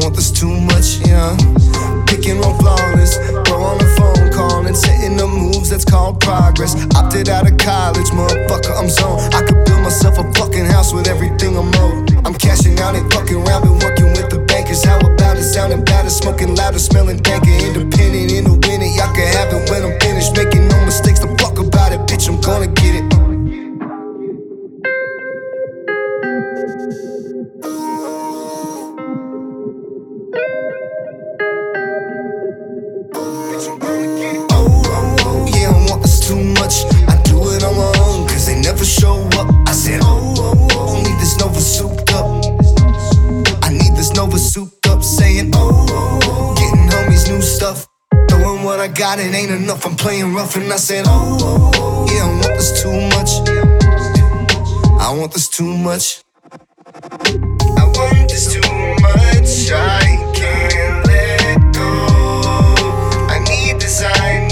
want this too much, yeah. Picking on flawless, bro on the phone calling, setting up moves, that's called progress. Opted out of college, motherfucker, I'm zoned. I could build myself a fucking house with everything I'm owed. I'm cashing out and fucking around, been working with the bankers. How about it? Sounding better, smoking louder, smelling danker. Independent in the winter, y'all can have it when I'm finished. Making no mistakes, the fuck about it, bitch, I'm gonna get it. Never show up, I said, need this Nova souped up. I need this Nova souped up, saying, getting homies new stuff. Throwing what I got, it ain't enough, I'm playing rough. And I said, yeah, I want this too much. I want this too much. I want this too much, I can't let go. I need this,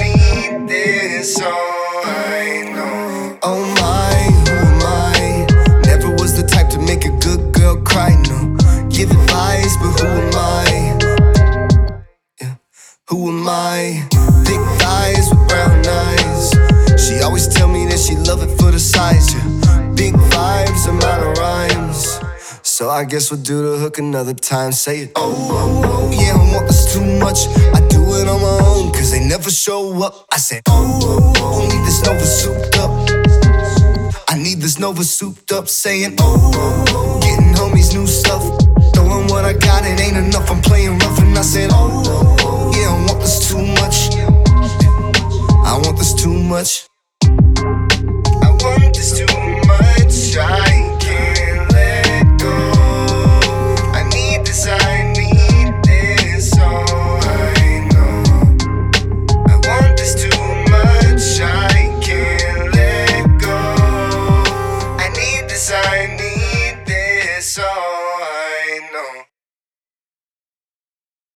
all I know. Oh my, who am I? Never was the type to make a good girl cry, no. Give advice, but who am I? Yeah, who am I? Thick thighs with brown eyes. She always tell me that she love it for the size, yeah. Big vibes, I'm out of rhymes. So I guess we'll do the hook another time. Say it, yeah, I want this too much. I do it on my own, cause they never show up. I said, need this Nova souped up. I need this Nova souped up, saying, getting homies new stuff. Throwing what I got, it ain't enough, I'm playing rough. And I said, yeah, I want this too much. I want this too much. I want this too much.